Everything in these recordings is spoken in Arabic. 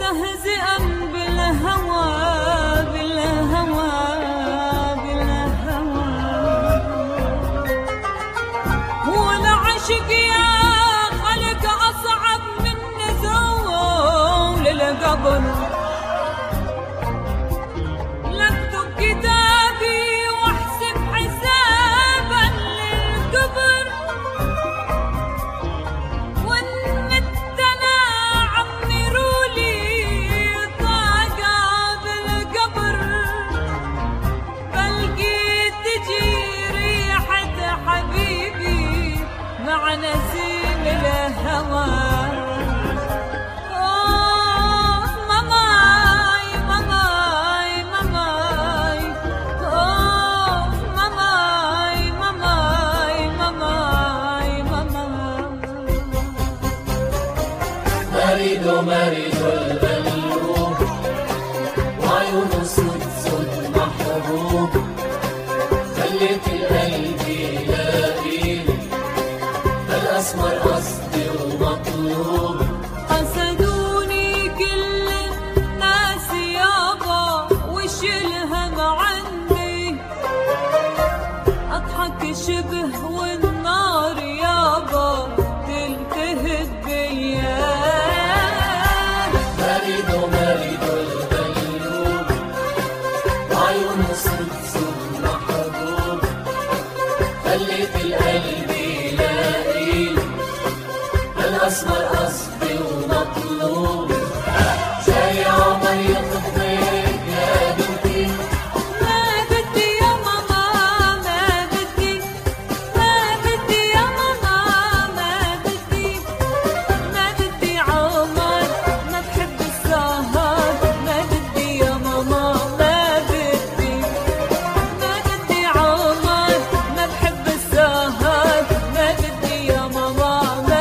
مستهزئا بالهوى بالهوى بالهوى. والعشق يا خلق أصعب من نزول القبر. مع نسيم الهوى ماماي ماماي ماماي ماماي ماماي ماماي ماماي. مريض مريض القلوب وعيونه سود سود محبوب. خلت القلب يلاقي الأسمر قصدي ومطلوب. حسدوني كل الناس يابا وش الهم عني. أضحك شبه والنار يابا تلتهب بيا. مريض مريض القلوب وعيونه سود سود محبوب. خلت القلب الأسمر قصدي ومطلوب. جاي عمر يخطبك يا بنتي. ما بدي يا ماما ما بدي ما بدي يا ماما ما بدي ما بدي عمر ما بحب السهر. ما بدي يا ماما ما بدي ما بدي عمر ما بحب السهر. ما بدي يا ماما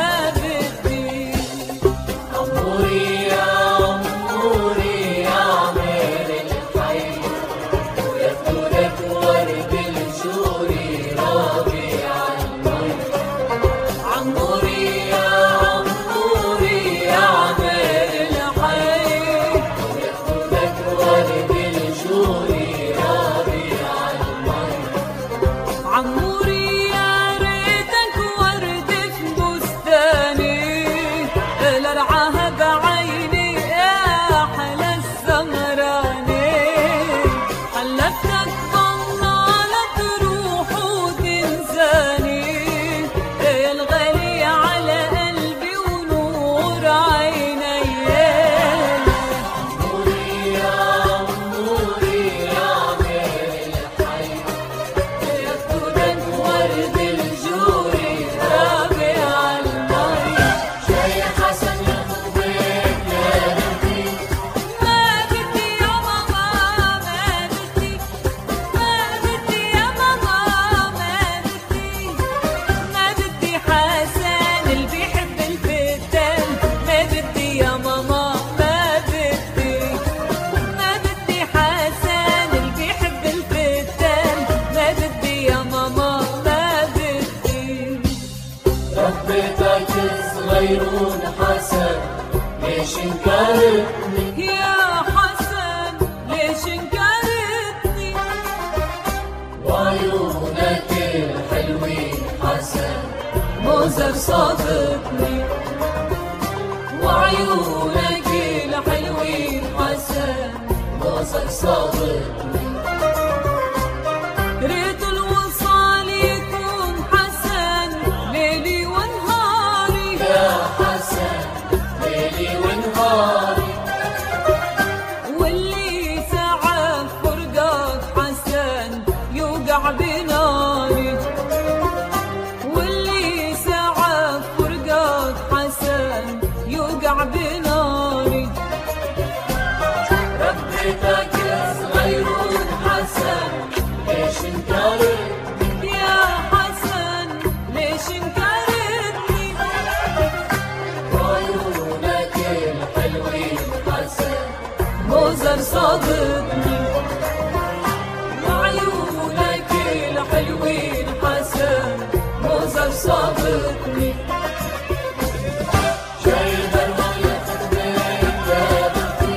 غيرون حسن ليش انكرتني يا حسن ليش انكرتني. وعيونك الحلوين حسن موزر صادتني. وعيونك الحلوين حسن موزر صادتني. ريت الوصال يكون حسن ليلي ونهاري يا حسن ليلي ونهاري. واللي ساعة فرقاك حسن يوقع بناري. واللي ساعة فرقاك حسن يوقع بناري. ربيتك صغيرون حسن ليش انكرتني يا حسن ليش انكرتني. وعيونك الحلوين حسن موزر صادتني. وعيونك الحلوين حسن موزر صادتني. جاي برمى يخطبك يا بنتي.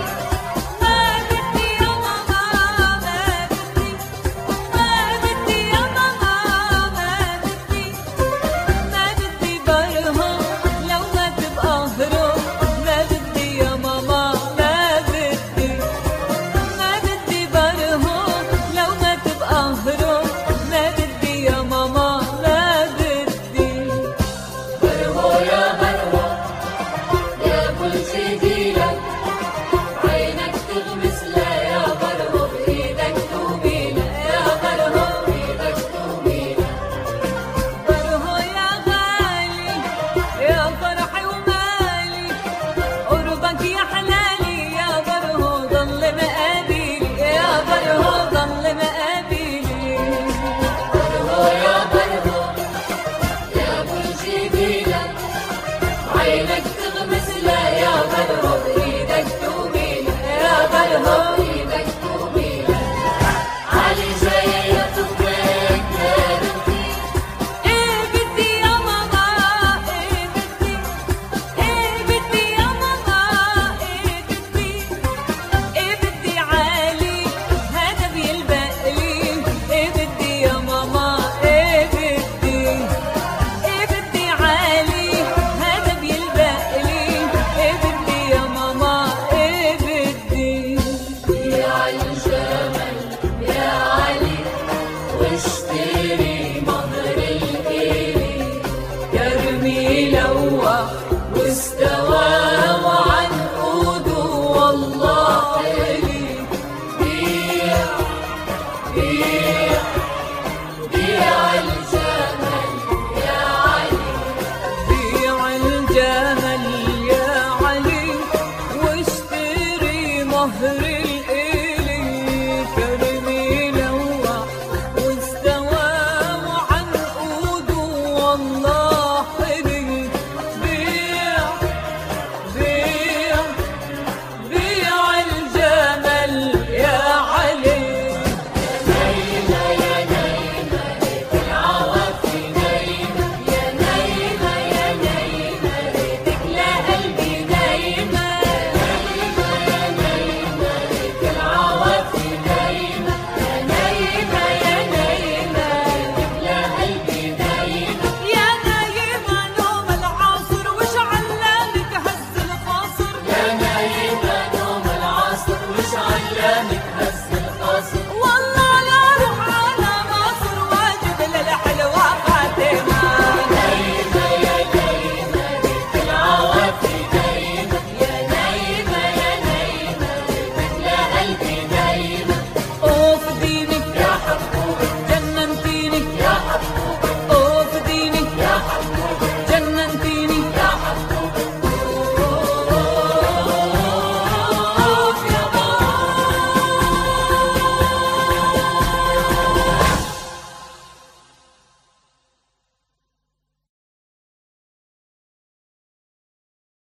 الله إلي. بيع بيع بيع الجمل يا علي، بيع الجمل يا علي واشتري مهر